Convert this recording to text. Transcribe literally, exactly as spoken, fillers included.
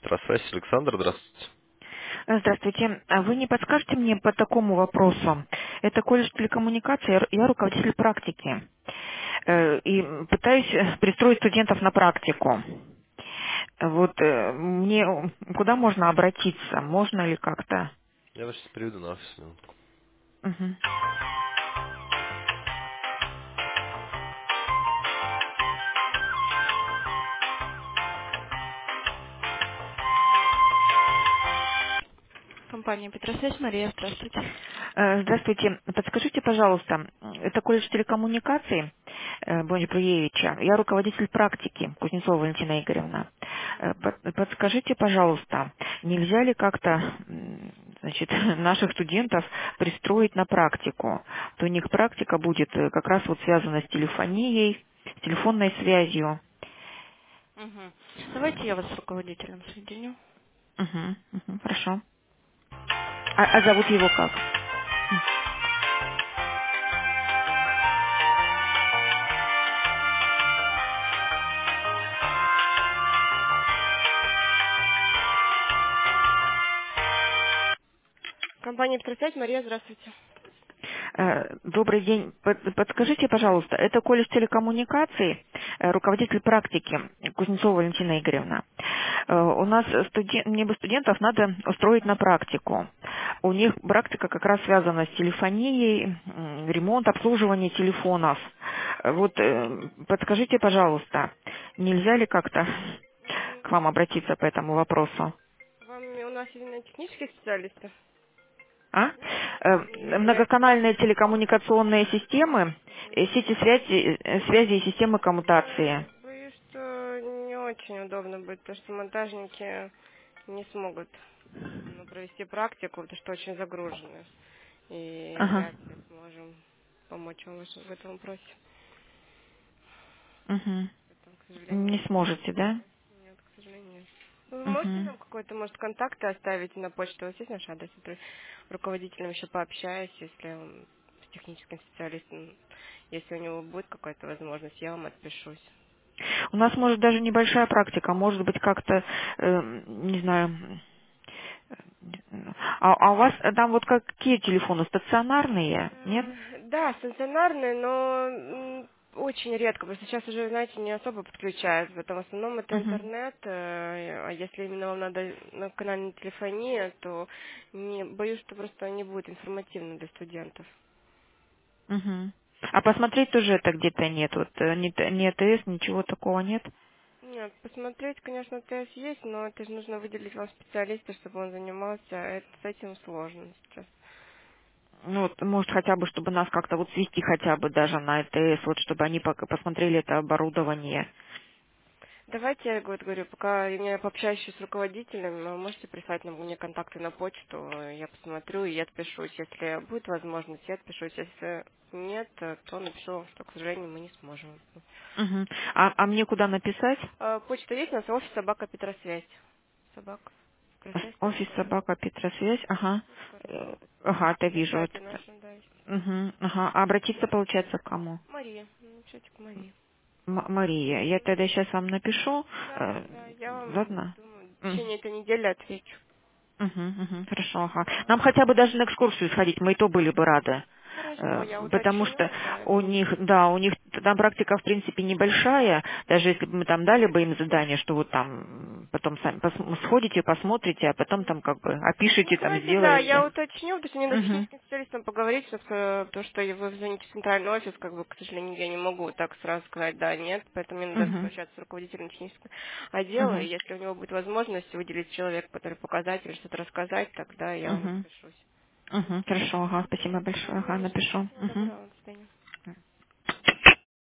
Петросвязь, Александр, здравствуйте. Здравствуйте. А Вы не подскажете мне по такому вопросу? Это колледж телекоммуникаций, я ру- я руководитель практики. Э, И пытаюсь э, пристроить студентов на практику. Вот э, мне куда можно обратиться? Можно ли как-то? Я вас сейчас переведу на офис минутку. Мгм. Компания Петросвязь, Мария, здравствуйте. Э, Здравствуйте. Подскажите, пожалуйста, это колледж телекоммуникаций э, Бони Бруевича. Я руководитель практики Кузнецова Валентина Игоревна. Э, под- Подскажите, пожалуйста, нельзя ли как-то м, значит, наших студентов пристроить на практику? То у них практика будет э, как раз вот связана с телефонией, с телефонной связью. Мгм. Давайте я вас с руководителем соединю. Мгм, мгм, хорошо. А, а зовут его как? Компания Петросвязь, Мария, здравствуйте. Э, Добрый день. Под- Подскажите, пожалуйста, это колледж телекоммуникаций, э, руководитель практики Кузнецова Валентина Игоревна. Э, У нас студен- мне бы студентов надо устроить на практику. У них практика как раз связана с телефонией, м, ремонт, обслуживание телефонов. Э, Вот э, подскажите, пожалуйста, нельзя ли как-то к вам обратиться по этому вопросу? Вам у нас именно технические специалисты? А? Вам не Э, является... Многоканальные телекоммуникационные системы, э, сети связи, э, связи и системы коммутации. Боюсь, что не очень удобно будет, потому что монтажники не смогут ну, провести практику, потому что очень загружены. И Ага. вряд ли сможем помочь вам в в этом вопросе. Мгм. Поэтому, к сожалению, Не нет. сможете, да? Нет, к сожалению. Вы можете Мгм. нам какой-то, может, контакты оставить на почту? У вас есть наш адрес? Я при- руководителем еще пообщаюсь, если он с техническим специалистом, если у него будет какая-то возможность, я вам отпишусь. У нас может даже небольшая практика, может быть как-то, э, не знаю. А, а у вас там вот какие телефоны стационарные, нет? Э, Да, стационарный, но м, очень редко, потому что сейчас уже, знаете, не особо подключают. В этом в основном это Мгм. интернет, э, а если именно вам надо на канальной телефонии, то не, боюсь, что просто не будет информативно для студентов. Мгм. А посмотреть тоже это где-то нет, вот э, ни, т- ни АТС, ничего такого нет? Нет, посмотреть, конечно, тест есть, но это же нужно выделить вам специалиста, чтобы он занимался. Это, с этим сложно сейчас. Ну, вот, может, хотя бы, чтобы нас как-то вот свести хотя бы даже на АТС, вот, чтобы они пока посмотрели это оборудование. Давайте, я вот говорю, пока я пообщаюсь еще с руководителем, вы можете прислать нам мне контакты на почту, я посмотрю и отпишусь. Если будет возможность, я отпишусь. Если нет, то напишу, что, к сожалению, мы не сможем. Мгм. А, а мне куда написать? А, почта есть у нас, офис собака Петросвязь. Собака Петросвязь Офис точка ру. собака Петросвязь, ага. Точка ру. Э, Ага, это На вижу. сайте Это. нашем, да, есть. Мгм, ага. А обратиться, получается, к кому? Мария, напишите к Марии. М- Мария. Я тогда сейчас вам напишу. Да, Э, да, я вам, Ладно? думаю, в М. течение этой недели отвечу. Мгм, мгм, хорошо, ага. Нам хотя бы даже на экскурсию сходить, мы и то были бы рады. Хорошо, Э, я Потому уточню, что да, и у вам. них, да, у них там практика в принципе небольшая, даже если бы мы там дали бы им задание, что вот там потом сами пос- сходите, посмотрите, а потом там как бы Ну, опишите, там давайте, да, я сделаете. уточню, потому что мне надо с Мгм, техническим специалистом поговорить, потому что то, что вы звоните в центральный офис, как бы, к сожалению, я не могу так сразу сказать да, нет, поэтому мне надо мгм, пообщаться с руководителем технического отдела, и мгм, если у него будет возможность выделить человека, который показать или что-то рассказать, тогда я вам мгм, отпишусь. мгм. Хорошо, ага, спасибо Хорошо, большое, ага, не за что. напишу. Всего Мгм. доброго, до свидания.